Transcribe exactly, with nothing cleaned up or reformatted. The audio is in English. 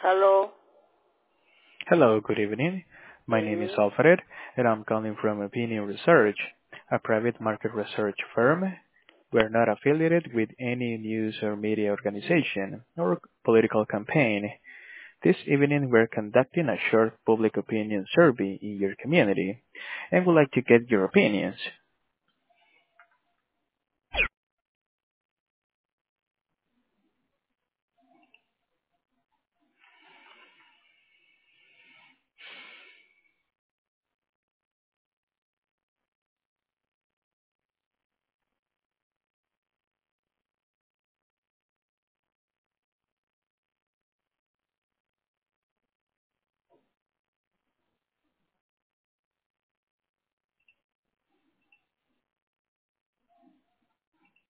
Hello. Hello, good evening. My Good name is evening. Alfred, and I'm calling from Opinion Research, a private market research firm. We're not affiliated with any news or media organization or political campaign. This evening, we're conducting a short public opinion survey in your community, and would like to get your opinions.